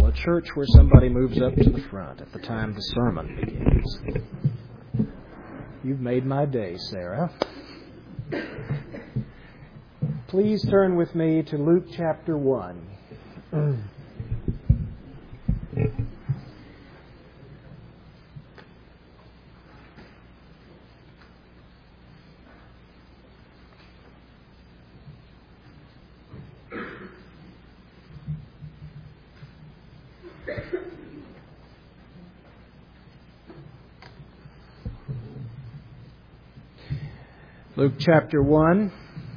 a church where somebody moves up to the front at the time the sermon begins. You've made my day, Sarah. Please turn with me to Luke chapter 1. Luke chapter 1.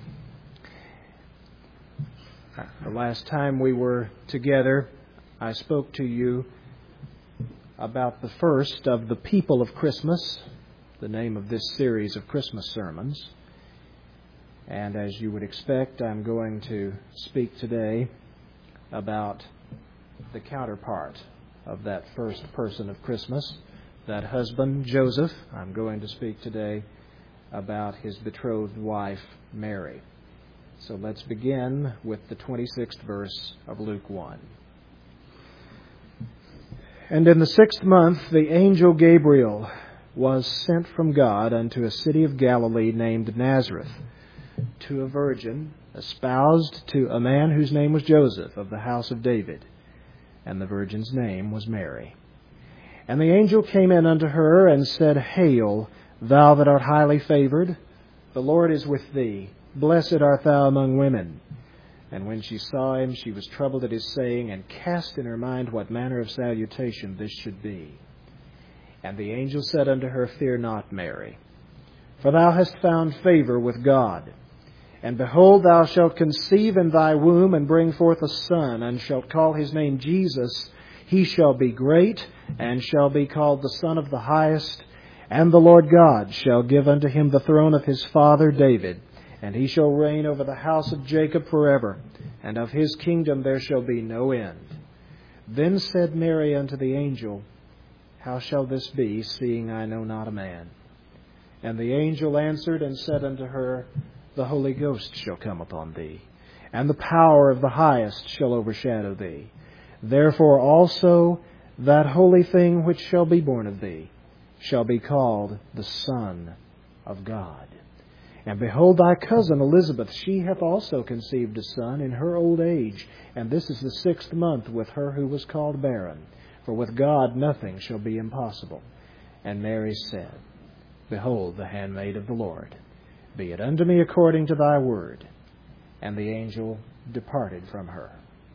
The last time we were together, I spoke to you about the first of the people of Christmas, the name of this series of Christmas sermons. And as you would expect, I'm going to speak today about the counterpart of that first person of Christmas, that husband, Joseph. I'm going to speak today about his betrothed wife, Mary. So let's begin with the 26th verse of Luke 1. And in the 6th month, the angel Gabriel was sent from God unto a city of Galilee named Nazareth, to a virgin espoused to a man whose name was Joseph, of the house of David. And the virgin's name was Mary. And the angel came in unto her and said, Hail, thou that art highly favored, the Lord is with thee. Blessed art thou among women. And when she saw him, she was troubled at his saying, and cast in her mind what manner of salutation this should be. And the angel said unto her, Fear not, Mary, for thou hast found favor with God. And behold, thou shalt conceive in thy womb, and bring forth a son, and shalt call his name Jesus. He shall be great, and shall be called the Son of the Highest. And the Lord God shall give unto him the throne of his father David, and he shall reign over the house of Jacob forever, and of his kingdom there shall be no end. Then said Mary unto the angel, How shall this be, seeing I know not a man? And the angel answered and said unto her, The Holy Ghost shall come upon thee, and the power of the Highest shall overshadow thee. Therefore also that holy thing which shall be born of thee shall be called the Son of God. And behold, thy cousin Elizabeth, she hath also conceived a son in her old age, and this is the 6th month with her who was called barren. For with God nothing shall be impossible. And Mary said, Behold, the handmaid of the Lord, be it unto me according to thy word. And the angel departed from her.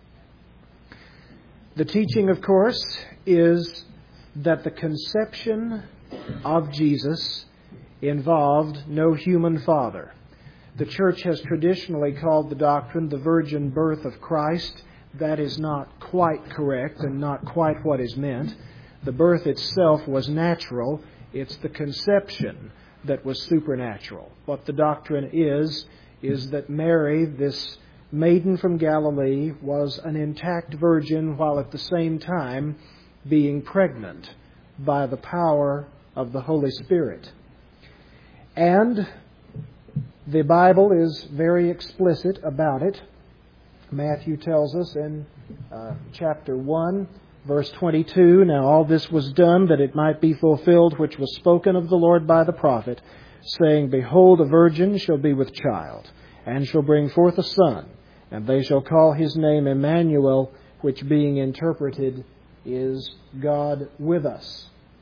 The teaching, of course, is that the conception of Jesus involved no human father. The church has traditionally called the doctrine the virgin birth of Christ. That is not quite correct and not quite what is meant. The birth itself was natural. It's the conception that was supernatural. What the doctrine is that Mary, this maiden from Galilee, was an intact virgin while at the same time being pregnant by the power of the Holy Spirit. And the Bible is very explicit about it. Matthew tells us in chapter 1, verse 22, Now all this was done that it might be fulfilled which was spoken of the Lord by the prophet, saying, Behold, a virgin shall be with child, and shall bring forth a son, and they shall call his name Emmanuel, which being interpreted is God with us.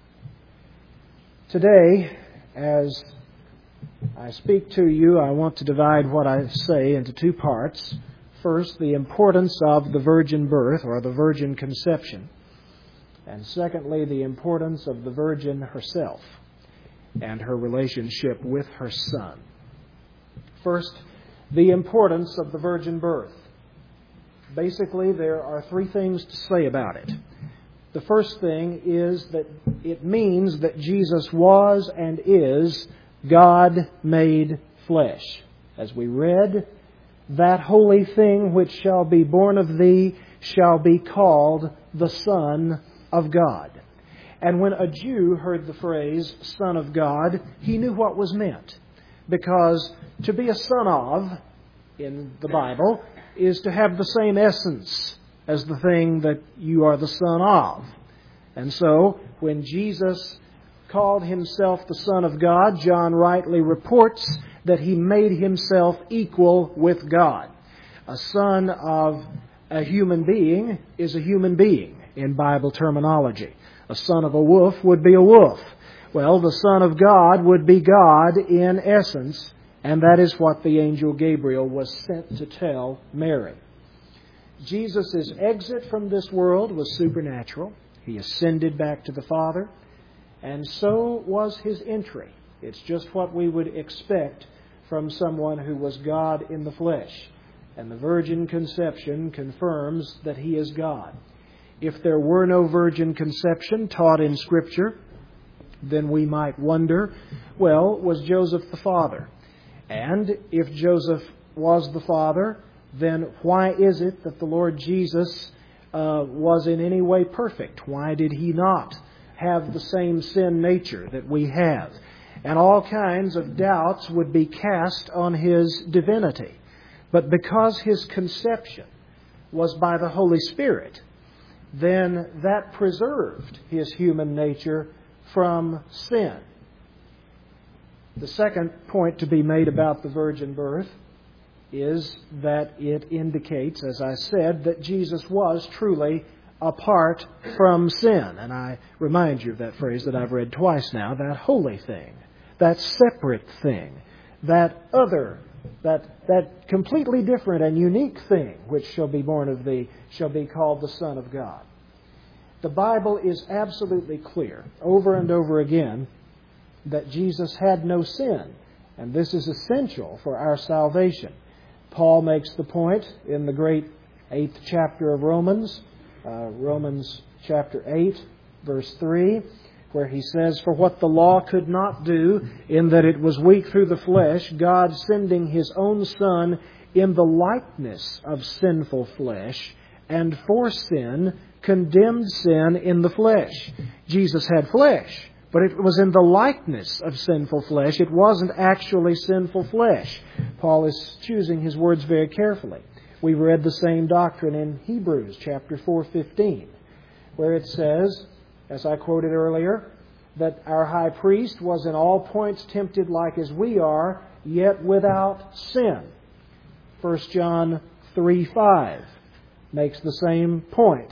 Today, as I speak to you, I want to divide what I say into two parts. First, the importance of the virgin birth or the virgin conception. And secondly, the importance of the virgin herself and her relationship with her son. First, the importance of the virgin birth. Basically, there are three things to say about it. The first thing is that it means that Jesus was and is God made flesh. As we read, that holy thing which shall be born of thee shall be called the Son of God. And when a Jew heard the phrase Son of God, he knew what was meant. Because to be a son of, in the Bible, is to have the same essence as the thing that you are the Son of. And so, when Jesus called Himself the Son of God, John rightly reports that He made Himself equal with God. A son of a human being is a human being in Bible terminology. A son of a wolf would be a wolf. Well, the Son of God would be God in essence, and that is what the angel Gabriel was sent to tell Mary. Jesus' exit from this world was supernatural. He ascended back to the Father, and so was His entry. It's just what we would expect from someone who was God in the flesh. And the virgin conception confirms that He is God. If there were no virgin conception taught in Scripture, then we might wonder, well, was Joseph the father? And if Joseph was the father, then why is it that the Lord Jesus was in any way perfect? Why did He not have the same sin nature that we have? And all kinds of doubts would be cast on His divinity. But because His conception was by the Holy Spirit, then that preserved His human nature from sin. The second point to be made about the virgin birth is that it indicates, as I said, that Jesus was truly apart from sin. And I remind you of that phrase that I've read twice now, that holy thing, that separate thing, that other, that completely different and unique thing which shall be born of thee shall be called the Son of God. The Bible is absolutely clear, over and over again, that Jesus had no sin. And this is essential for our salvation. Paul makes the point in the great 8th chapter of Romans, Romans chapter 8, verse 3, where he says, "For what the law could not do, in that it was weak through the flesh, God sending His own Son in the likeness of sinful flesh, and for sin, condemned sin in the flesh." Jesus had flesh, but it was in the likeness of sinful flesh. It wasn't actually sinful flesh. Paul is choosing his words very carefully. We read the same doctrine in Hebrews chapter 4:15, where it says, as I quoted earlier, that our high priest was in all points tempted like as we are, yet without sin. 1 John 3:5 makes the same point.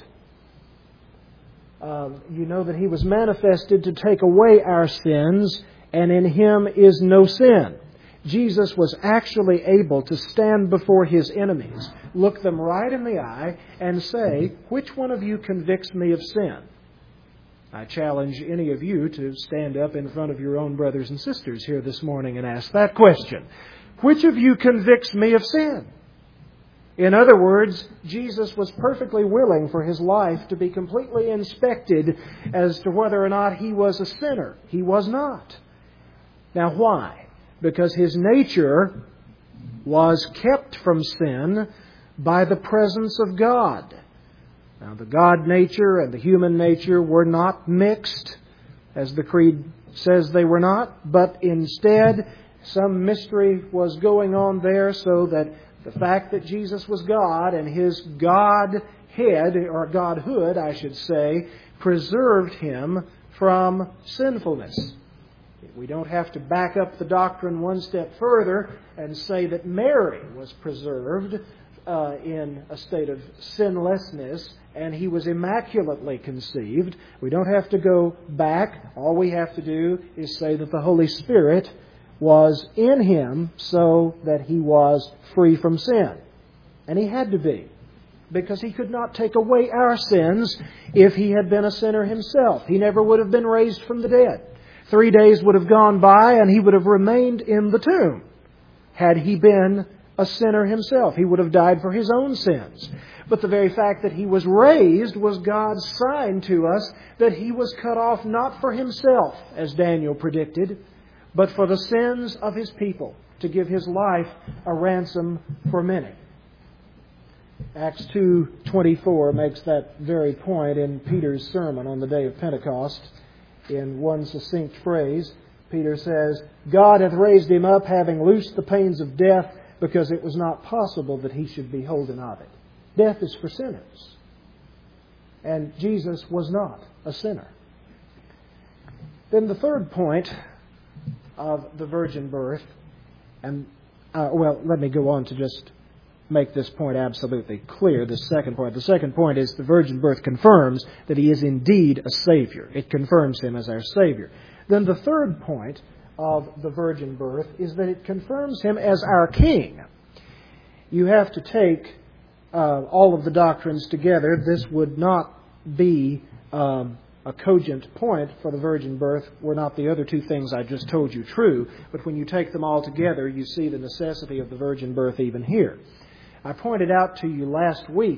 You know that He was manifested to take away our sins, and in Him is no sin. Jesus was actually able to stand before His enemies, look them right in the eye, and say, "Which one of you convicts me of sin?" I challenge any of you to stand up in front of your own brothers and sisters here this morning and ask that question. Which of you convicts me of sin? In other words, Jesus was perfectly willing for His life to be completely inspected as to whether or not He was a sinner. He was not. Now why? Because His nature was kept from sin by the presence of God. Now the God nature and the human nature were not mixed, as the Creed says they were not, but instead some mystery was going on there, so that the fact that Jesus was God and His Godhead, or Godhood, I should say, preserved Him from sinfulness. We don't have to back up the doctrine one step further and say that Mary was preserved in a state of sinlessness and He was immaculately conceived. We don't have to go back. All we have to do is say that the Holy Spirit was in Him so that He was free from sin. And He had to be, because He could not take away our sins if He had been a sinner Himself. He never would have been raised from the dead. 3 days would have gone by and He would have remained in the tomb had He been a sinner Himself. He would have died for His own sins. But the very fact that He was raised was God's sign to us that He was cut off not for Himself, as Daniel predicted, but for the sins of His people, to give His life a ransom for many. Acts 2:24 makes that very point in Peter's sermon on the day of Pentecost. In one succinct phrase, Peter says, "God hath raised Him up, having loosed the pains of death, because it was not possible that He should be holden of it." Death is for sinners. and Jesus was not a sinner. Then the third point of the virgin birth, and let me go on to just make this point absolutely clear, the second point. The second point is the virgin birth confirms that He is indeed a Savior. It confirms Him as our Savior. Then the third point of the virgin birth is that it confirms Him as our King. You have to take all of the doctrines together. This would not be a cogent point for the virgin birth were not the other two things I just told you true. But when you take them all together, you see the necessity of the virgin birth even here. I pointed out to you last week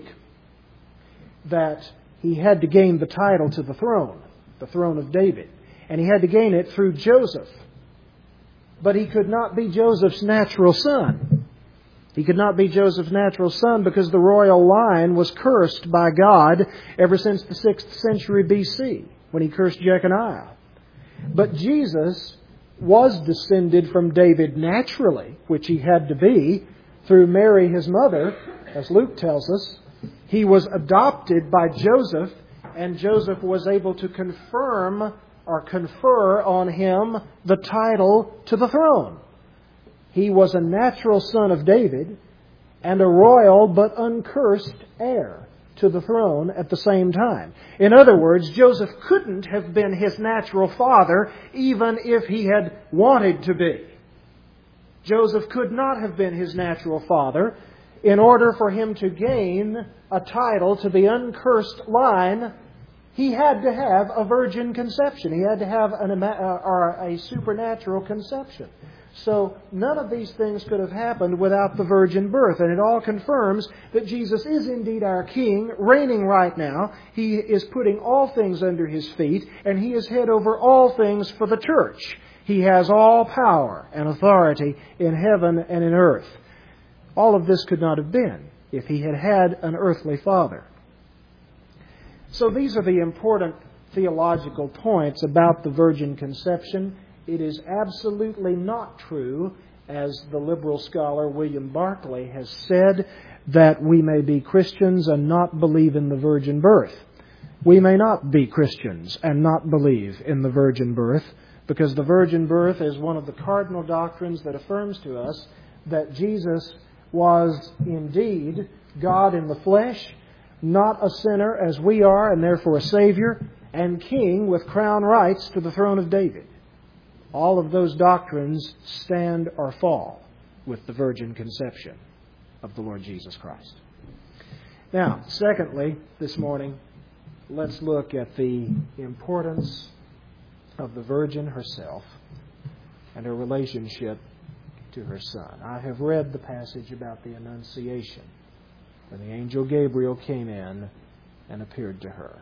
that He had to gain the title to the throne of David. And He had to gain it through Joseph. But He could not be Joseph's natural son. He could not be Joseph's natural son because the royal line was cursed by God ever since the 6th century BC, when He cursed Jeconiah. But Jesus was descended from David naturally, which He had to be, through Mary his mother, as Luke tells us. He was adopted by Joseph, and Joseph was able to confirm or confer on Him the title to the throne. He was a natural son of David and a royal but uncursed heir to the throne at the same time. In other words, Joseph couldn't have been his natural father even if he had wanted to be. Joseph could not have been his natural father. In order for him to gain a title to the uncursed line, he had to have a virgin conception. He had to have a supernatural conception. So none of these things could have happened without the virgin birth. And it all confirms that Jesus is indeed our King, reigning right now. He is putting all things under His feet, and He is head over all things for the church. He has all power and authority in heaven and in earth. All of this could not have been if He had had an earthly father. So these are the important theological points about the virgin conception. It is absolutely not true, as the liberal scholar William Barclay has said, that we may be Christians and not believe in the virgin birth. We may not be Christians and not believe in the virgin birth, because the virgin birth is one of the cardinal doctrines that affirms to us that Jesus was indeed God in the flesh, not a sinner as we are, and therefore a Savior, and King with crown rights to the throne of David. All of those doctrines stand or fall with the virgin conception of the Lord Jesus Christ. Now, secondly, this morning, let's look at the importance of the Virgin herself and her relationship to her Son. I have read the passage about the Annunciation, when the angel Gabriel came in and appeared to her.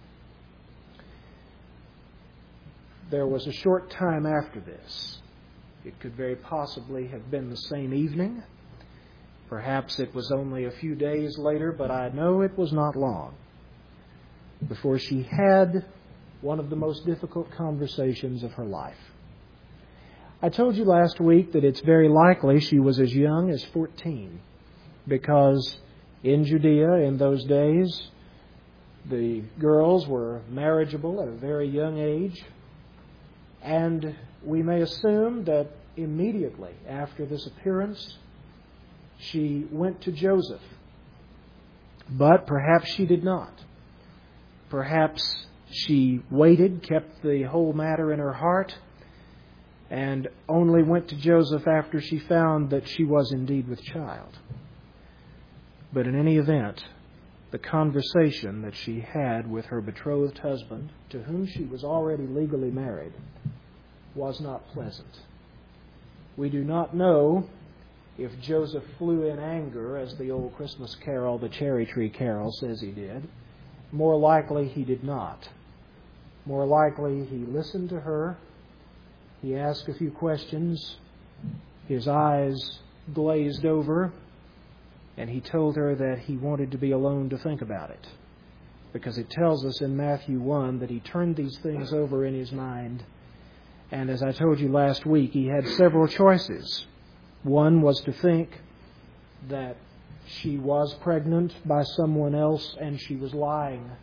There was a short time after this. It could very possibly have been the same evening. Perhaps it was only a few days later, but I know it was not long before she had one of the most difficult conversations of her life. I told you last week that it's very likely she was as young as 14, because in Judea in those days, the girls were marriageable at a very young age. And we may assume that immediately after this appearance, she went to Joseph. But perhaps she did not. Perhaps she waited, kept the whole matter in her heart, and only went to Joseph after she found that she was indeed with child. But in any event, the conversation that she had with her betrothed husband, to whom she was already legally married, was not pleasant. We do not know if Joseph flew in anger, as the old Christmas carol, the Cherry Tree Carol, says he did. More likely he did not. More likely he listened to her. He asked a few questions. His eyes glazed over. And he told her that he wanted to be alone to think about it. Because it tells us in Matthew 1 that he turned these things over in his mind. And as I told you last week, he had several choices. One was to think that she was pregnant by someone else and she was lying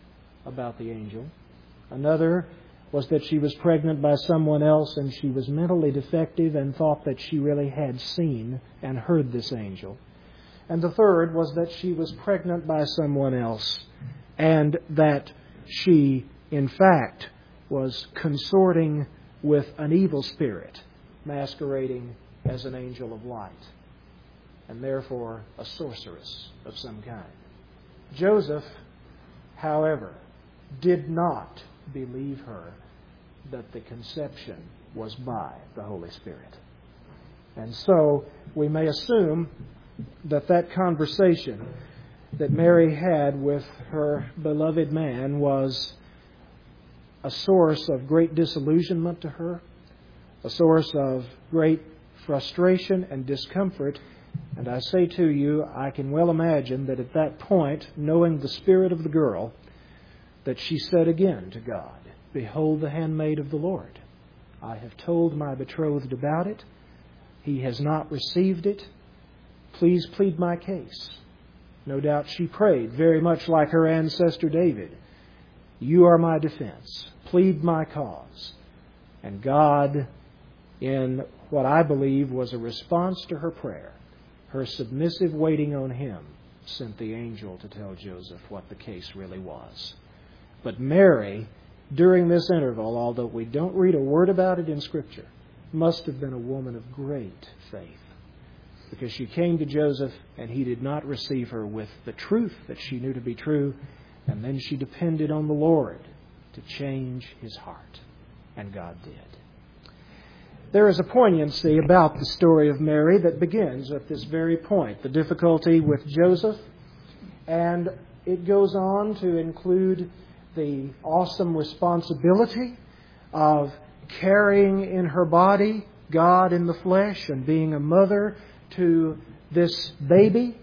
about the angel. Another was that she was pregnant by someone else and she was mentally defective and thought that she really had seen and heard this angel. And the third was that she was pregnant by someone else and that she, in fact, was consorting with an evil spirit masquerading as an angel of light, and therefore a sorceress of some kind. Joseph, however, did not believe her that the conception was by the Holy Spirit. And so we may assume that that conversation that Mary had with her beloved man was a source of great disillusionment to her, a source of great frustration and discomfort. And I say to you, I can well imagine that at that point, knowing the spirit of the girl, that she said again to God, "Behold the handmaid of the Lord. I have told my betrothed about it. He has not received it. Please plead my case." No doubt she prayed very much like her ancestor David. "You are my defense. Plead my cause." And God, in what I believe was a response to her prayer, her submissive waiting on Him, sent the angel to tell Joseph what the case really was. But Mary, during this interval, although we don't read a word about it in Scripture, must have been a woman of great faith, because she came to Joseph and he did not receive her with the truth that she knew to be true, and then she depended on the Lord to change his heart, and God did. There is a poignancy about the story of Mary that begins at this very point, the difficulty with Joseph, and it goes on to include the awesome responsibility of carrying in her body God in the flesh and being a mother to this baby.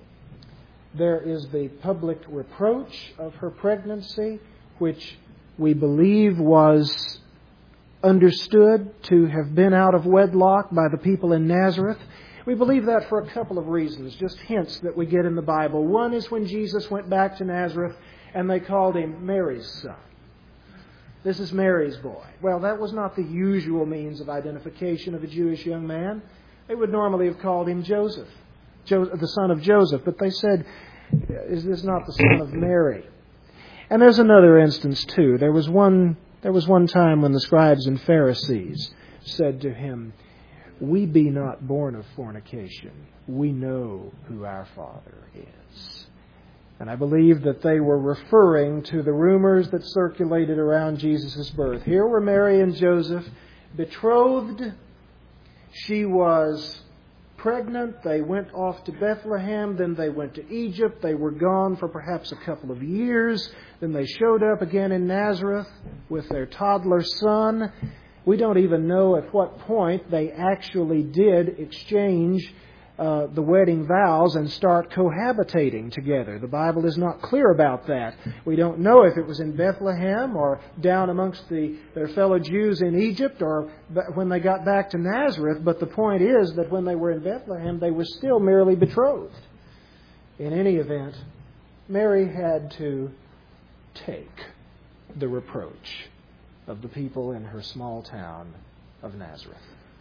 There is the public reproach of her pregnancy, which we believe was understood to have been out of wedlock by the people in Nazareth. We believe that for a couple of reasons, just hints that we get in the Bible. One is when Jesus went back to Nazareth and they called him Mary's son. This is Mary's boy. Well, that was not the usual means of identification of a Jewish young man. They would normally have called him Joseph, the son of Joseph. But they said, "Is this not the son of Mary?" And there's another instance too. There was one time when the scribes and Pharisees said to him, "We be not born of fornication. We know who our father is." And I believe that they were referring to the rumors that circulated around Jesus' birth. Here were Mary and Joseph, betrothed. She was pregnant. They went off to Bethlehem. Then they went to Egypt. They were gone for perhaps a couple of years. Then they showed up again in Nazareth with their toddler son. We don't even know at what point they actually did exchange the wedding vows and start cohabitating together. The Bible is not clear about that. We don't know if it was in Bethlehem or down amongst their fellow Jews in Egypt or when they got back to Nazareth. But the point is that when they were in Bethlehem, they were still merely betrothed. In any event, Mary had to take the reproach of the people in her small town of Nazareth.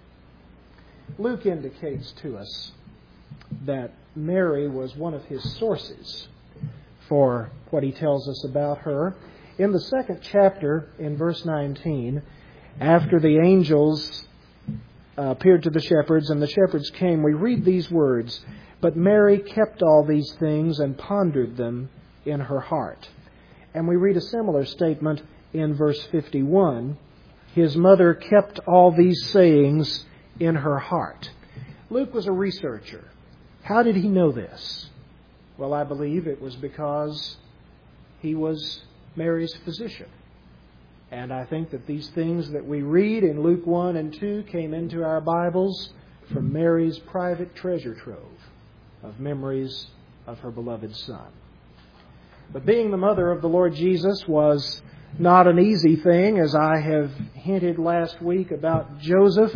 Luke indicates to us that Mary was one of his sources for what he tells us about her. In the second chapter, in verse 19, after the angels appeared to the shepherds and the shepherds came, we read these words, "But Mary kept all these things and pondered them in her heart." And we read a similar statement in verse 51, "His mother kept all these sayings in her heart." Luke was a researcher. How did he know this? Well, I believe it was because he was Mary's physician. And I think that these things that we read in Luke 1 and 2 came into our Bibles from Mary's private treasure trove of memories of her beloved Son. But being the mother of the Lord Jesus was not an easy thing, as I have hinted last week about Joseph.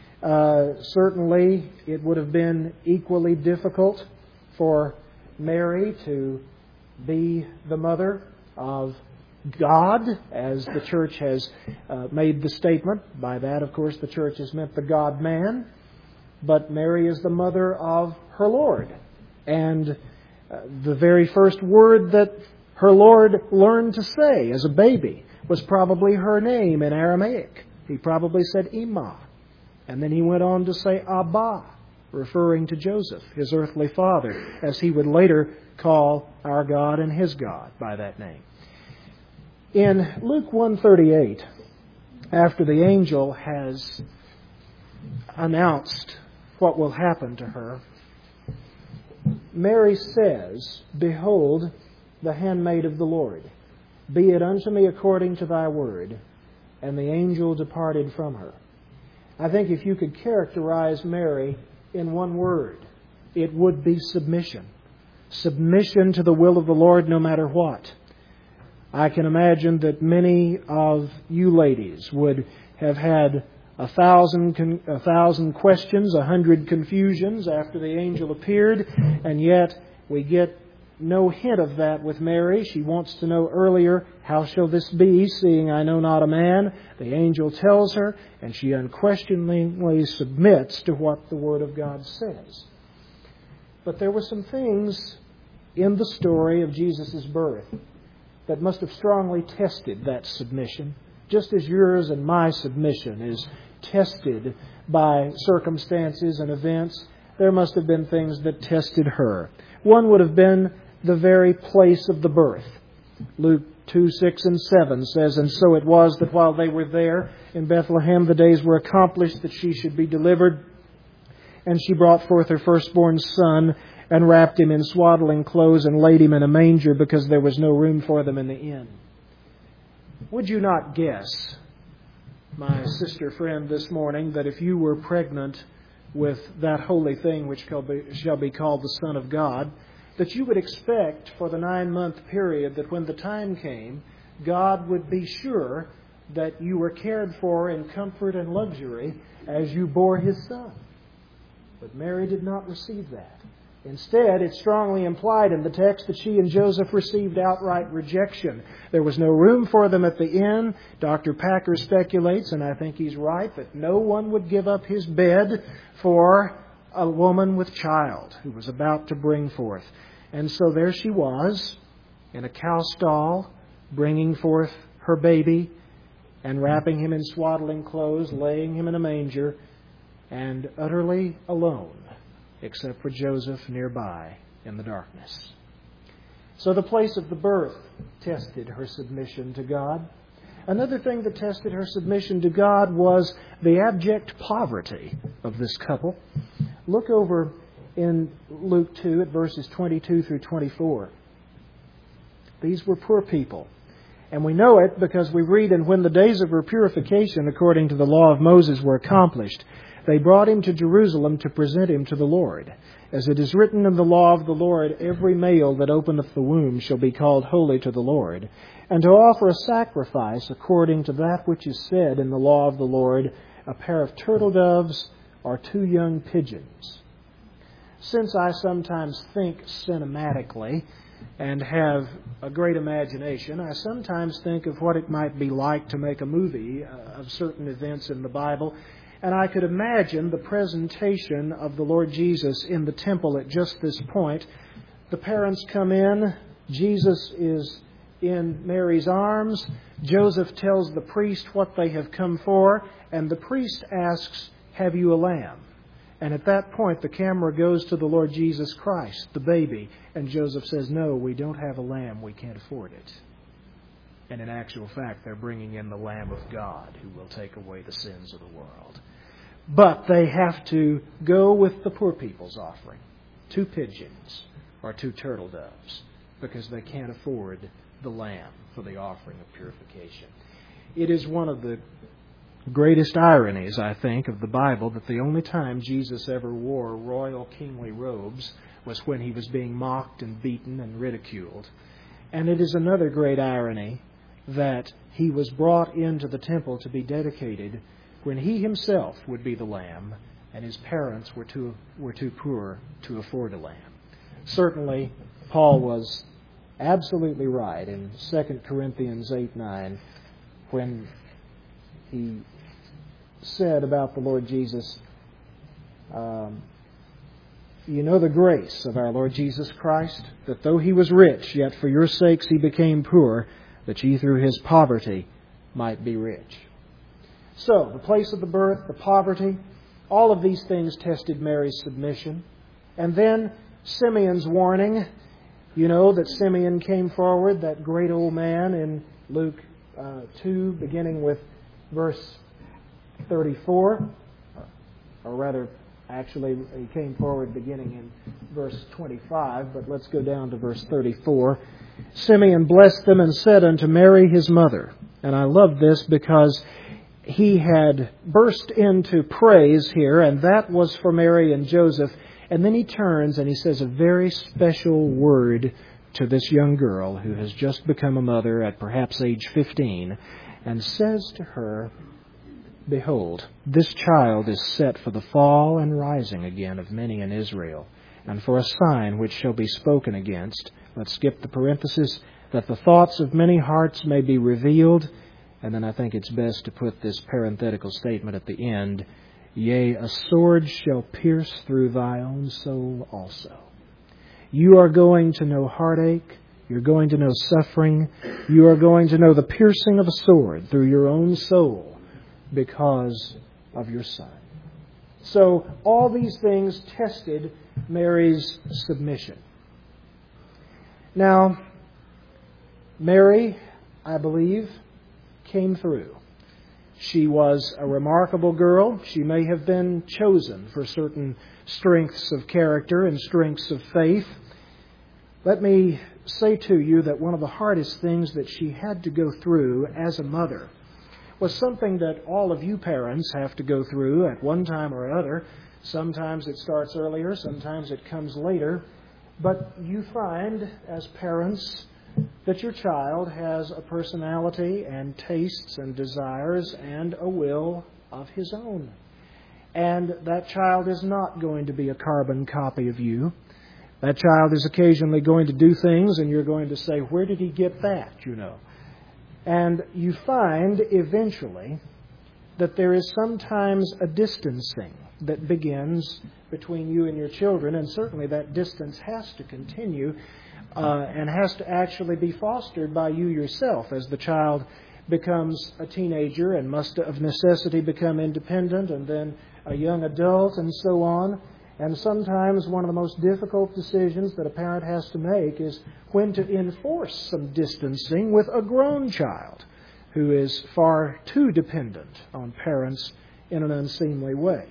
Certainly, it would have been equally difficult for Mary to be the mother of God, as the church has made the statement. By that, of course, the church has meant the God-man. But Mary is the mother of her Lord. And the very first word that her Lord learned to say as a baby was probably her name in Aramaic. He probably said Ima. And then he went on to say Abba, referring to Joseph, his earthly father, as he would later call our God and his God by that name. In Luke 1:38, after the angel has announced what will happen to her, Mary says, "Behold, the handmaid of the Lord. Be it unto me according to thy word." And the angel departed from her. I think if you could characterize Mary in one word, it would be submission. Submission to the will of the Lord no matter what. I can imagine that many of you ladies would have had a thousand questions, 100 confusions after the angel appeared, and yet we get no hint of that with Mary. She wants to know earlier, how shall this be, seeing I know not a man? The angel tells her, and she unquestioningly submits to what the Word of God says. But there were some things in the story of Jesus' birth that must have strongly tested that submission, just as yours and my submission is tested by circumstances and events. There must have been things that tested her. One would have been the very place of the birth. Luke 2:6 and 7 says, "And so it was that while they were there in Bethlehem, the days were accomplished that she should be delivered. And she brought forth her firstborn son, and wrapped him in swaddling clothes, and laid him in a manger, because there was no room for them in the inn." Would you not guess, my sister friend, this morning, that if you were pregnant with that holy thing which shall be called the Son of God, that you would expect for the 9-month period that when the time came, God would be sure that you were cared for in comfort and luxury as you bore His Son? But Mary did not receive that. Instead, it's strongly implied in the text that she and Joseph received outright rejection. There was no room for them at the inn. Dr. Packer speculates, and I think he's right, that no one would give up his bed for a woman with child who was about to bring forth. And so there she was, in a cow stall, bringing forth her baby and wrapping him in swaddling clothes, laying him in a manger, and utterly alone, except for Joseph nearby in the darkness. So the place of the birth tested her submission to God. Another thing that tested her submission to God was the abject poverty of this couple. Look over in Luke 2 at verses 22 through 24. These were poor people. And we know it because we read, "And when the days of her purification according to the law of Moses were accomplished, they brought him to Jerusalem to present him to the Lord. As it is written in the law of the Lord, every male that openeth the womb shall be called holy to the Lord. And to offer a sacrifice according to that which is said in the law of the Lord, a pair of turtle doves or 2 young pigeons." Since I sometimes think cinematically and have a great imagination, I sometimes think of what it might be like to make a movie of certain events in the Bible. And I could imagine the presentation of the Lord Jesus in the temple at just this point. The parents come in. Jesus is in Mary's arms. Joseph tells the priest what they have come for. And the priest asks, "Have you a lamb?" And at that point, the camera goes to the Lord Jesus Christ, the baby. And Joseph says, "No, we don't have a lamb. We can't afford it." And in actual fact, they're bringing in the Lamb of God who will take away the sins of the world. But they have to go with the poor people's offering, 2 pigeons or 2 turtle doves, because they can't afford the lamb for the offering of purification. It is one of the greatest ironies, I think, of the Bible that the only time Jesus ever wore royal kingly robes was when he was being mocked and beaten and ridiculed. And it is another great irony that he was brought into the temple to be dedicated when he himself would be the lamb and his parents were too poor to afford a lamb. Certainly, Paul was absolutely right in 2 Corinthians 8:9 when he said about the Lord Jesus, you know the grace of our Lord Jesus Christ, that though He was rich, yet for your sakes He became poor, that ye through His poverty might be rich. So, the place of the birth, the poverty, all of these things tested Mary's submission. And then Simeon's warning. You know that Simeon came forward, that great old man in Luke 2, beginning with verse 34. Or rather, actually, he came forward beginning in verse 25, but let's go down to verse 34. Simeon blessed them and said unto Mary his mother. And I love this because he had burst into praise here, and that was for Mary and Joseph. And then he turns and he says a very special word to this young girl who has just become a mother at perhaps age 15, and says to her, Behold, this child is set for the fall and rising again of many in Israel, and for a sign which shall be spoken against. Let's skip the parenthesis, that the thoughts of many hearts may be revealed. And then I think it's best to put this parenthetical statement at the end, Yea, a sword shall pierce through thy own soul also. You are going to know heartache. You're going to know suffering. You are going to know the piercing of a sword through your own soul because of your son. So all these things tested Mary's submission. Now, Mary, I believe, came through. She was a remarkable girl. She may have been chosen for certain strengths of character and strengths of faith. Let me say to you that one of the hardest things that she had to go through as a mother was something that all of you parents have to go through at one time or other. Sometimes it starts earlier, sometimes it comes later. But you find, as parents, that your child has a personality and tastes and desires and a will of his own. And that child is not going to be a carbon copy of you. That child is occasionally going to do things and you're going to say, where did he get that, you know? And you find eventually that there is sometimes a distancing that begins between you and your children, and certainly that distance has to continue and has to actually be fostered by you yourself as the child becomes a teenager and must of necessity become independent and then a young adult and so on. And sometimes one of the most difficult decisions that a parent has to make is when to enforce some distancing with a grown child who is far too dependent on parents in an unseemly way.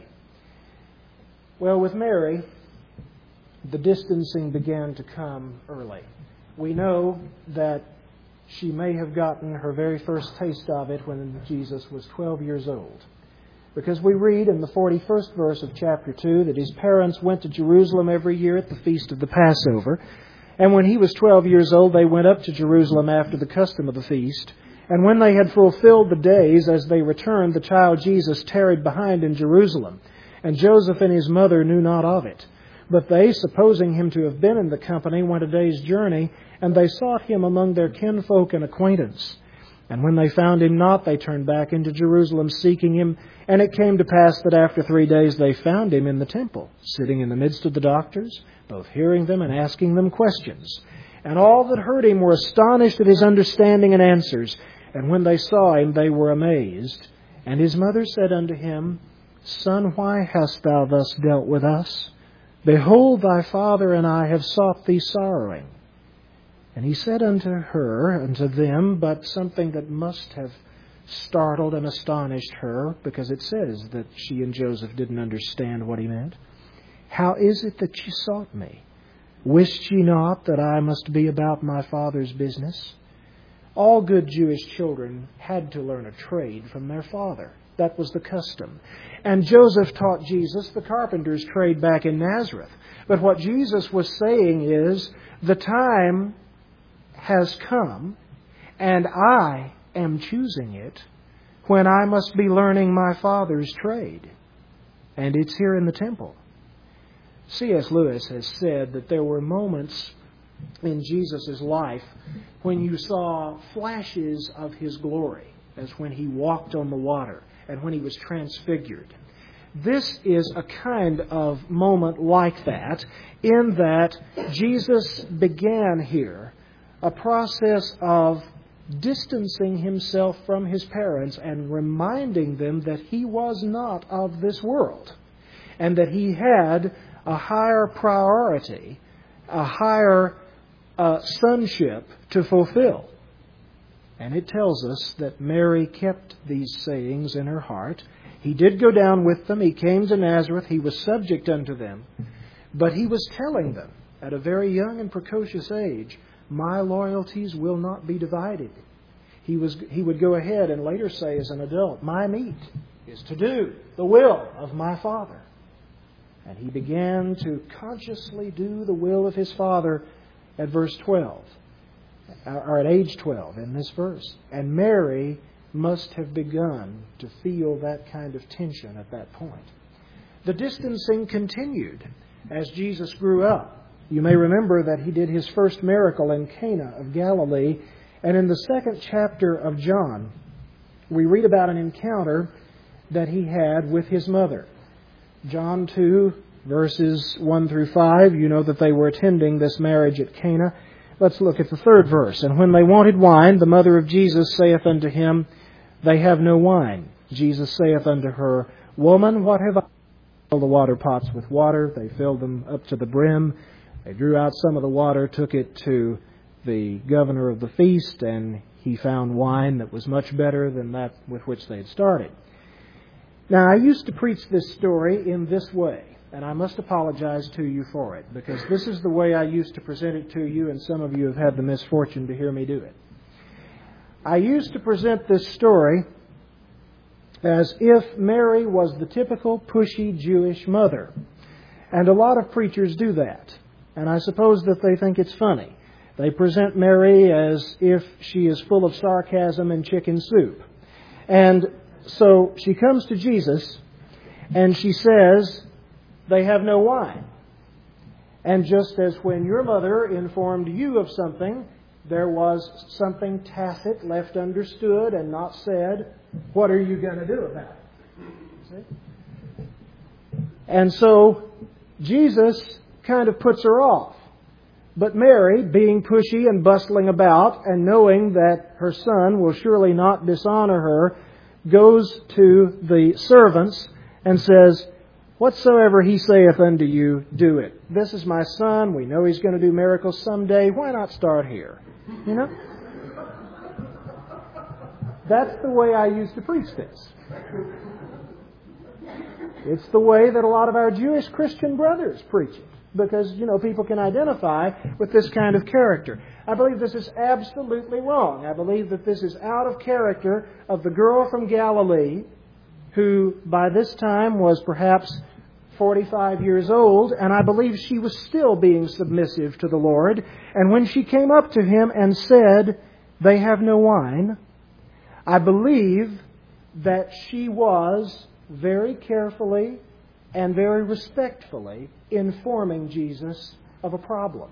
Well, with Mary, the distancing began to come early. We know that she may have gotten her very first taste of it when Jesus was 12 years old. Because we read in the 41st verse of chapter 2 that his parents went to Jerusalem every year at the feast of the Passover. And when he was 12 years old, they went up to Jerusalem after the custom of the feast. And when they had fulfilled the days, as they returned, the child Jesus tarried behind in Jerusalem. And Joseph and his mother knew not of it. But they, supposing him to have been in the company, went a day's journey, and they sought him among their kinfolk and acquaintance. And when they found him not, they turned back into Jerusalem seeking him. And it came to pass that after 3 days they found him in the temple, sitting in the midst of the doctors, both hearing them and asking them questions. And all that heard him were astonished at his understanding and answers. And when they saw him, they were amazed. And his mother said unto him, Son, why hast thou thus dealt with us? Behold, thy father and I have sought thee sorrowing. And he said unto her, unto them, but something that must have startled and astonished her, because it says that she and Joseph didn't understand what he meant. How is it that ye sought me? Wist ye not that I must be about my father's business? All good Jewish children had to learn a trade from their father. That was the custom. And Joseph taught Jesus the carpenter's trade back in Nazareth. But what Jesus was saying is, the time has come, and I am choosing it, when I must be learning my Father's trade. And it's here in the temple. C.S. Lewis has said that there were moments in Jesus' life when you saw flashes of His glory, as when He walked on the water and when He was transfigured. This is a kind of moment like that, in that Jesus began here a process of distancing Himself from His parents and reminding them that He was not of this world, and that He had a higher priority, a higher sonship to fulfill. And it tells us that Mary kept these sayings in her heart. He did go down with them. He came to Nazareth. He was subject unto them. But He was telling them at a very young and precocious age, my loyalties will not be divided. He would go ahead and later say as an adult, my meat is to do the will of my Father. And He began to consciously do the will of His Father at verse 12, or at age 12 in this verse. And Mary must have begun to feel that kind of tension at that point. The distancing continued as Jesus grew up. You may remember that He did His first miracle in Cana of Galilee, and in the second chapter of John, we read about an encounter that He had with His mother. John 2, verses 1 through 5, you know that they were attending this marriage at Cana. Let's look at the third verse. And when they wanted wine, the mother of Jesus saith unto Him, they have no wine. Jesus saith unto her, Woman, what have I? Filled the water pots with water. They filled them up to the brim. They drew out some of the water, took it to the governor of the feast, and he found wine that was much better than that with which they had started. Now, I used to preach this story in this way, and I must apologize to you for it, because this is the way I used to present it to you, and some of you have had the misfortune to hear me do it. I used to present this story as if Mary was the typical pushy Jewish mother. And a lot of preachers do that. And I suppose that they think it's funny. They present Mary as if she is full of sarcasm and chicken soup. And so she comes to Jesus and she says, they have no wine. And just as when your mother informed you of something, there was something tacit, left understood and not said, what are you going to do about it? See? And so Jesus kind of puts her off. But Mary, being pushy and bustling about and knowing that her son will surely not dishonor her, goes to the servants and says, Whatsoever He saith unto you, do it. This is my son. We know He's going to do miracles someday. Why not start here? You know? That's the way I used to preach this. It's the way that a lot of our Jewish Christian brothers preach it. Because, people can identify with this kind of character. I believe this is absolutely wrong. I believe that this is out of character of the girl from Galilee, who by this time was perhaps 45 years old, and I believe she was still being submissive to the Lord. And when she came up to Him and said, they have no wine, I believe that she was very carefully and very respectfully informing Jesus of a problem.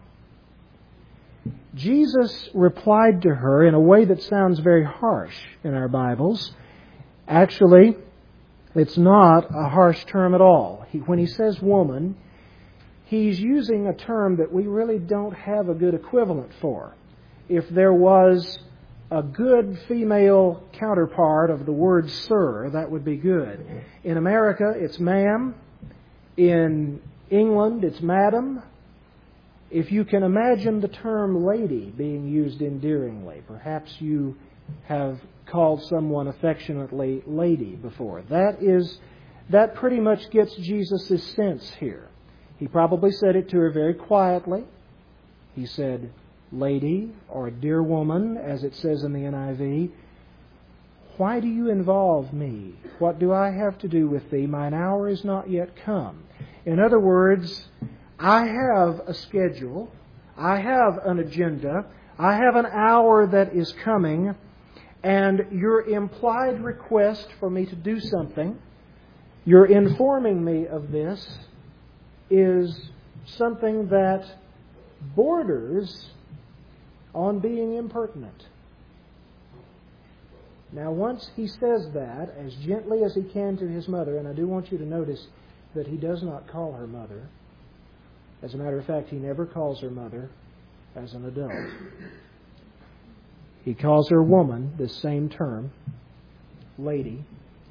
Jesus replied to her in a way that sounds very harsh in our Bibles. Actually, it's not a harsh term at all. When He says woman, He's using a term that we really don't have a good equivalent for. If there was a good female counterpart of the word sir, that would be good. In America, it's ma'am. In England, it's madam. If you can imagine the term lady being used endearingly, perhaps you have called someone affectionately lady before. That pretty much gets Jesus' sense here. He probably said it to her very quietly. He said, lady, or dear woman, as it says in the NIV, why do you involve me? What do I have to do with thee? Mine hour is not yet come. In other words, I have a schedule. I have an agenda. I have an hour that is coming. And your implied request for me to do something, your informing me of this, is something that borders on being impertinent. Now, once he says that, as gently as he can to his mother, and I do want you to notice that he does not call her mother. As a matter of fact, he never calls her mother as an adult. He calls her woman, this same term, lady.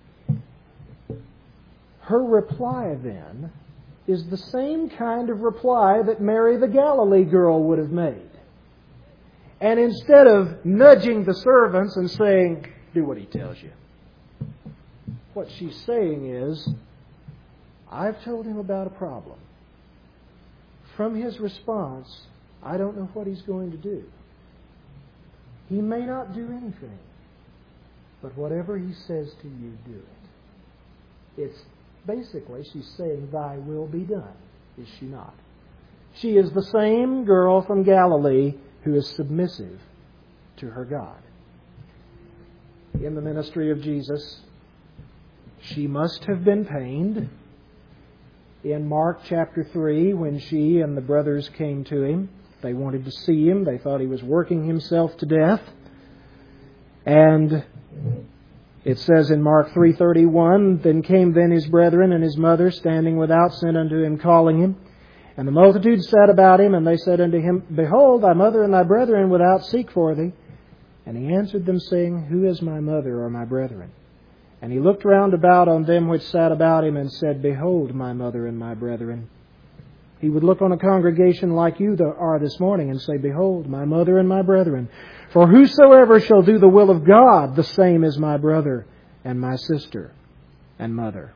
Her reply then is the same kind of reply that Mary the Galilee girl would have made. And instead of nudging the servants and saying, do what he tells you, what she's saying is, I've told him about a problem. From his response, I don't know what he's going to do. He may not do anything, but whatever he says to you, do it. It's basically, she's saying, thy will be done, is she not? She is the same girl from Galilee who is submissive to her God. In the ministry of Jesus, she must have been pained. In Mark chapter 3, when she and the brothers came to him, they wanted to see him. They thought he was working himself to death. And it says in Mark 3:31, then came his brethren and his mother, standing without, sent unto him, calling him. And the multitude sat about him, and they said unto him, behold, thy mother and thy brethren without seek for thee. And he answered them, saying, who is my mother or my brethren? And he looked round about on them which sat about him, and said, behold, my mother and my brethren. He would look on a congregation like you are this morning and say, behold, my mother and my brethren. For whosoever shall do the will of God, the same is my brother and my sister and mother.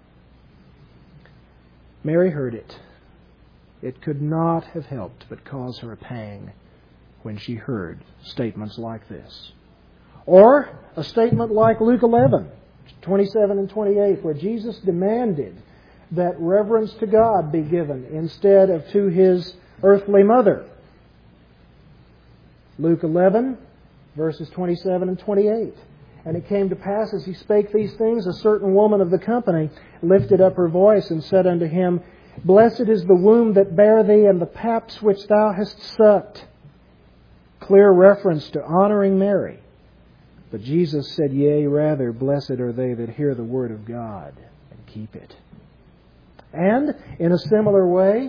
Mary heard it. It could not have helped but cause her a pang when she heard statements like this. Or a statement like Luke 11, 27 and 28, where Jesus demanded that reverence to God be given instead of to His earthly mother. Luke 11, verses 27 and 28. And it came to pass, as he spake these things, a certain woman of the company lifted up her voice and said unto him, blessed is the womb that bare thee, and the paps which thou hast sucked. Clear reference to honoring Mary. But Jesus said, yea, rather, blessed are they that hear the word of God and keep it. And in a similar way,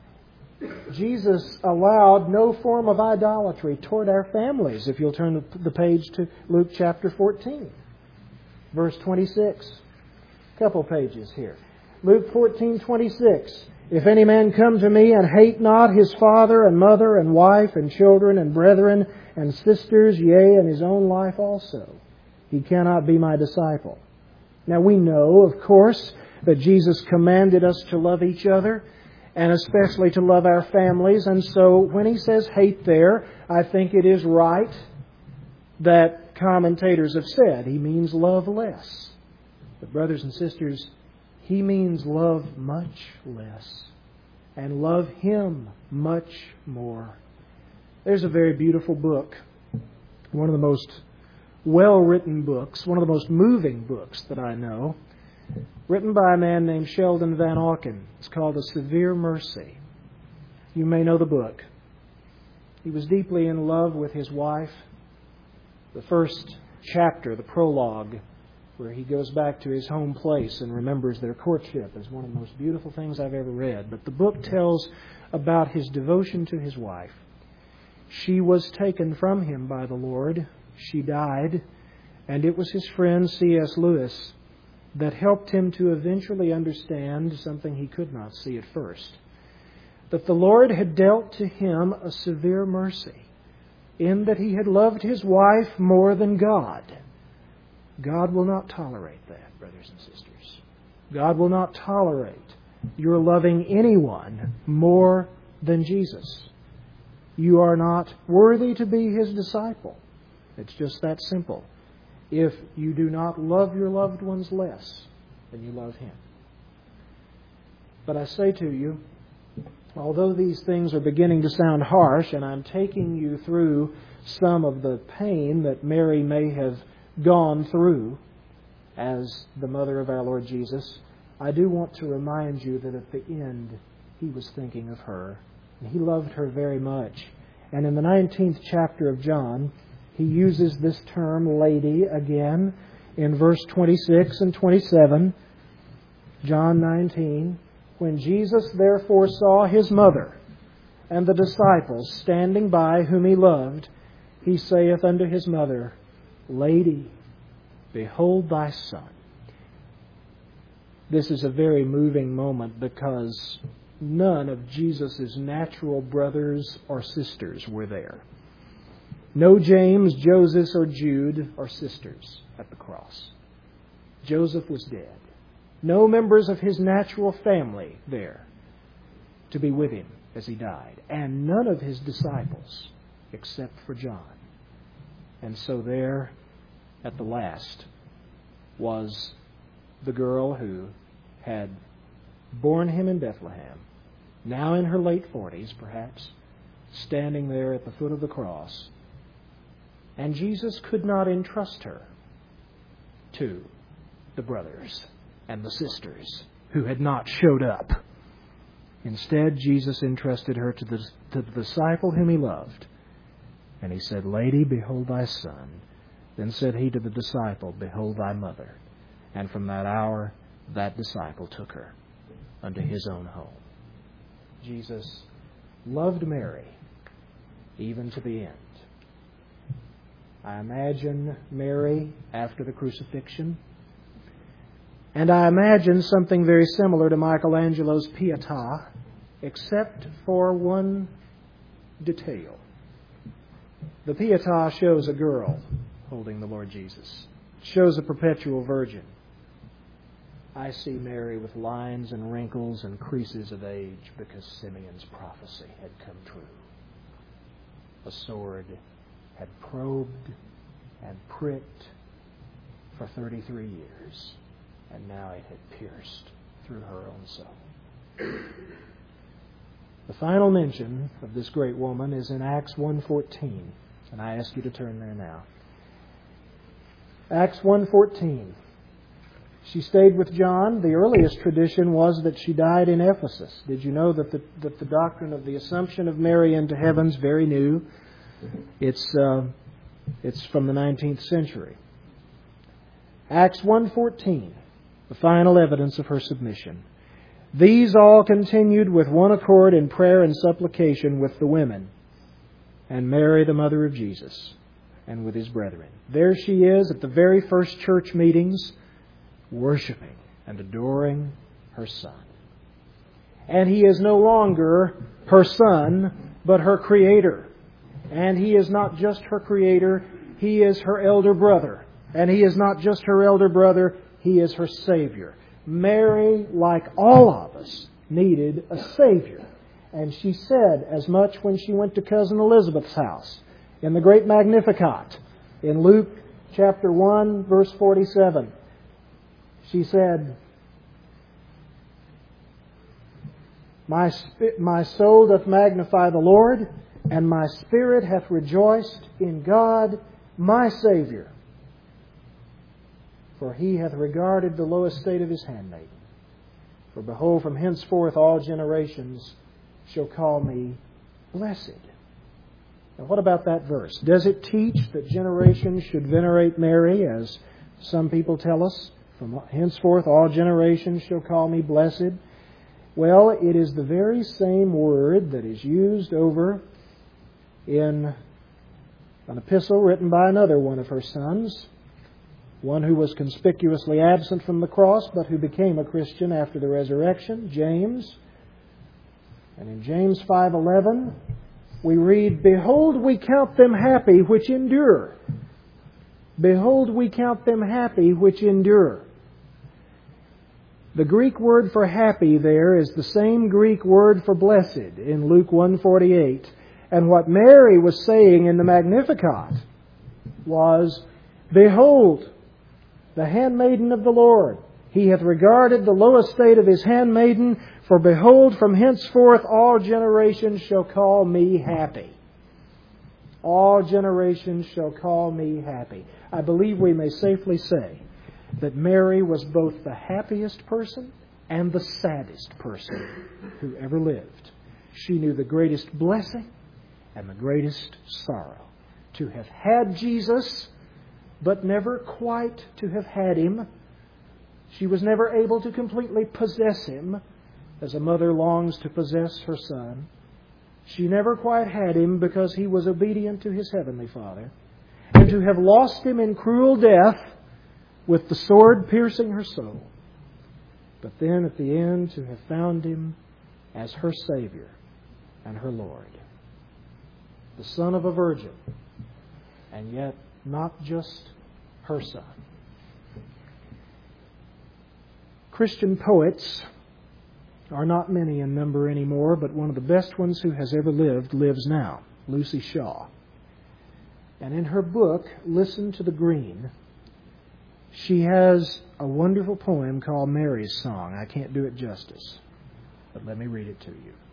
Jesus allowed no form of idolatry toward our families. If you'll turn the page to Luke chapter 14, verse 26. A couple pages here. Luke 14:26. If any man come to me and hate not his father and mother and wife and children and brethren and sisters, yea, and his own life also, he cannot be my disciple. Now we know, of course, that Jesus commanded us to love each other, and especially to love our families. And so when he says hate there, I think it is right that commentators have said he means love less. But brothers and sisters, he means love much less and love Him much more. There's a very beautiful book, one of the most well-written books, one of the most moving books that I know, written by a man named Sheldon Van Auken. It's called A Severe Mercy. You may know the book. He was deeply in love with his wife. The first chapter, the prologue, where he goes back to his home place and remembers their courtship, is one of the most beautiful things I've ever read. But the book tells about his devotion to his wife. She was taken from him by the Lord. She died. And it was his friend C.S. Lewis that helped him to eventually understand something he could not see at first. That the Lord had dealt to him a severe mercy in that he had loved his wife more than God. God will not tolerate that, brothers and sisters. God will not tolerate your loving anyone more than Jesus. You are not worthy to be His disciple. It's just that simple. If you do not love your loved ones less than you love Him. But I say to you, although these things are beginning to sound harsh, and I'm taking you through some of the pain that Mary may have gone through as the mother of our Lord Jesus, I do want to remind you that at the end He was thinking of her And He loved her very much. And in the 19th chapter of John, He uses this term, lady, again in verse 26 and 27. John 19. When Jesus therefore saw His mother and the disciples standing by whom He loved, He saith unto His mother, Lady, behold thy son. This is a very moving moment because none of Jesus' natural brothers or sisters were there. No James, Joseph, or Jude or sisters at the cross. Joseph was dead. No members of his natural family there to be with him as he died. And none of his disciples except for John. And so there, at the last, was the girl who had borne him in Bethlehem, now in her late 40s perhaps, standing there at the foot of the cross. And Jesus could not entrust her to the brothers and the sisters who had not showed up. Instead, Jesus entrusted her to the disciple whom He loved. And He said, Lady, behold thy son. Then said He to the disciple, Behold thy mother. And from that hour, that disciple took her unto His own home. Jesus loved Mary even to the end. I imagine Mary after the crucifixion. And I imagine something very similar to Michelangelo's Pietà, except for one detail. The Pietà shows a girl holding the Lord Jesus. It shows a perpetual virgin. I see Mary with lines and wrinkles and creases of age because Simeon's prophecy had come true. A sword had probed and pricked for 33 years, and now it had pierced through her own soul. The final mention of this great woman is in Acts 1:14, and I ask you to turn there now. Acts 1:14. She stayed with John. The earliest tradition was that she died in Ephesus. Did you know that the doctrine of the Assumption of Mary into heaven is very new? It's from the 19th century. Acts 1:14, the final evidence of her submission. These all continued with one accord in prayer and supplication with the women, and Mary, the mother of Jesus, and with His brethren. There she is at the very first church meetings, worshiping and adoring her Son. And He is no longer her Son, but her Creator. And He is not just her Creator, He is her elder brother. And He is not just her elder brother, He is her Savior. Mary, like all of us, needed a Savior. And she said as much when she went to Cousin Elizabeth's house in the great Magnificat in Luke chapter 1, verse 47. She said, My soul doth magnify the Lord, and my spirit hath rejoiced in God my Savior. For He hath regarded the low estate of His handmaiden. For behold, from henceforth all generations shall call me blessed. Now what about that verse? Does it teach that generations should venerate Mary, as some people tell us? From henceforth all generations shall call me blessed. Well, it is the very same word that is used over in an epistle written by another one of her sons, one who was conspicuously absent from the cross, but who became a Christian after the resurrection, James. And in James 5:11, we read, Behold, we count them happy which endure. Behold, we count them happy which endure. The Greek word for happy there is the same Greek word for blessed in Luke 1:48. And what Mary was saying in the Magnificat was, Behold, the handmaiden of the Lord. He hath regarded the low estate of His handmaiden, for behold, from henceforth all generations shall call me happy. All generations shall call me happy. I believe we may safely say that Mary was both the happiest person and the saddest person who ever lived. She knew the greatest blessing and the greatest sorrow. To have had Jesus, but never quite to have had Him. She was never able to completely possess Him, as a mother longs to possess her son. She never quite had Him because He was obedient to His Heavenly Father. And to have lost Him in cruel death, with the sword piercing her soul. But then at the end to have found Him as her Savior and her Lord. The Son of a Virgin, and yet not just her Son. Christian poets are not many in number anymore, but one of the best ones who has ever lived lives now, Lucy Shaw. And in her book, Listen to the Green, she has a wonderful poem called Mary's Song. I can't do it justice, but let me read it to you.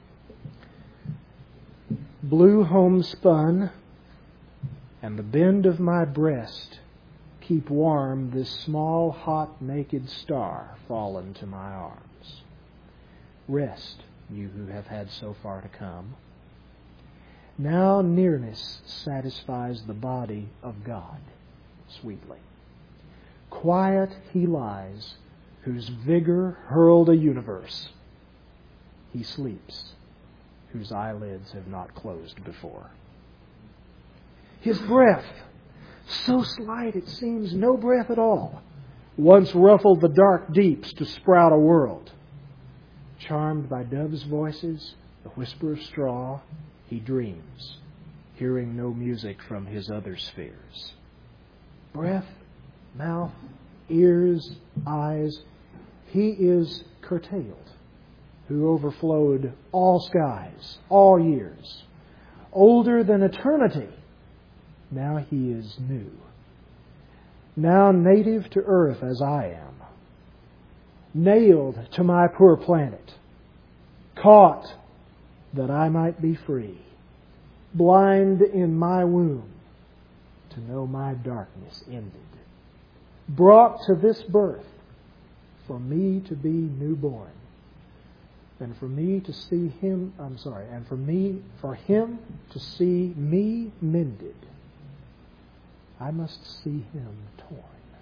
Blue homespun and the bend of my breast keep warm this small, hot, naked star fallen to my arms. Rest, you who have had so far to come. Now nearness satisfies the body of God sweetly. Quiet He lies, whose vigor hurled a universe. He sleeps, whose eyelids have not closed before. His breath, so slight it seems no breath at all, once ruffled the dark deeps to sprout a world. Charmed by doves' voices, the whisper of straw, He dreams, hearing no music from His other spheres. Breath, mouth, ears, eyes, He is curtailed, who overflowed all skies, all years. Older than eternity, now He is new. Now native to earth as I am, nailed to my poor planet, caught that I might be free, blind in my womb to know my darkness ended, brought to this birth for me to be newborn, and for me to see Him, for Him to see me mended, I must see Him torn.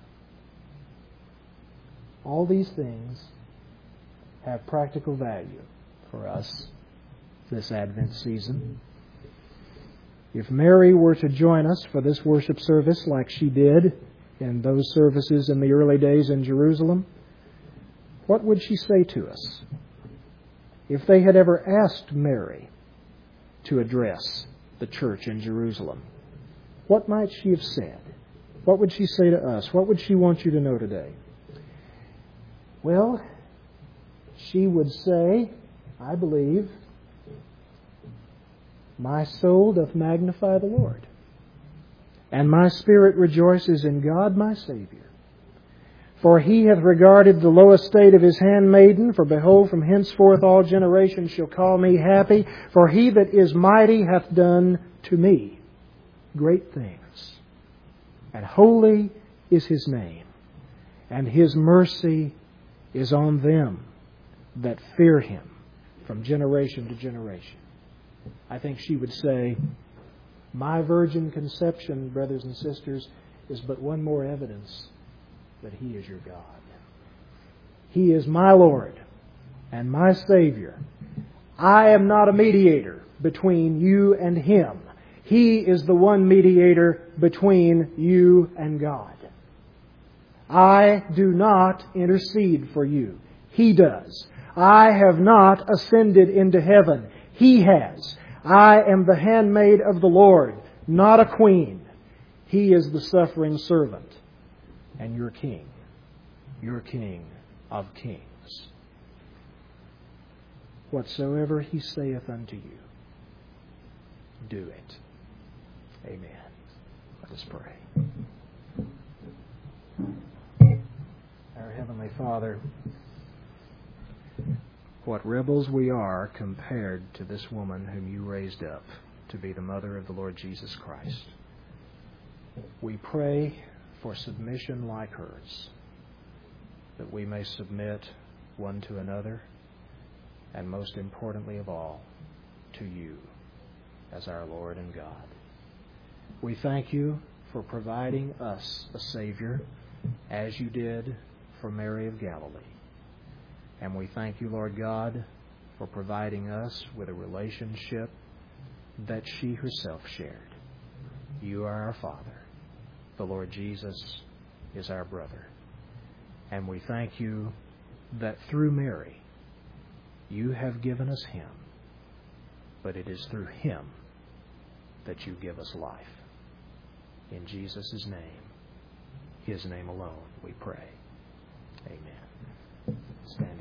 All these things have practical value for us this Advent season. If Mary were to join us for this worship service like she did in those services in the early days in Jerusalem, what would she say to us? If they had ever asked Mary to address the church in Jerusalem, what might she have said? What would she say to us? What would she want you to know today? Well, she would say, I believe, my soul doth magnify the Lord, and my spirit rejoices in God my Savior. For He hath regarded the low estate of His handmaiden, for behold, from henceforth all generations shall call me happy. For He that is mighty hath done to me great things, and holy is His name, and His mercy is on them that fear Him from generation to generation. I think she would say, my virgin conception, brothers and sisters, is but one more evidence that He is your God. He is my Lord and my Savior. I am not a mediator between you and Him. He is the one mediator between you and God. I do not intercede for you. He does. I have not ascended into heaven. He has. I am the handmaid of the Lord, not a queen. He is the suffering servant and your King of kings. Whatsoever He saith unto you, do it. Amen. Let us pray. Our Heavenly Father, what rebels we are compared to this woman whom You raised up to be the mother of the Lord Jesus Christ. We pray for submission like hers, that we may submit one to another, and most importantly of all, to you as our Lord and God. We thank you for providing us a Savior, as you did for Mary of Galilee. And we thank you, Lord God, for providing us with a relationship that she herself shared. You are our Father. The Lord Jesus is our brother. And we thank you that through Mary, you have given us Him, but it is through Him that you give us life. In Jesus' name, His name alone, we pray. Amen. Stand.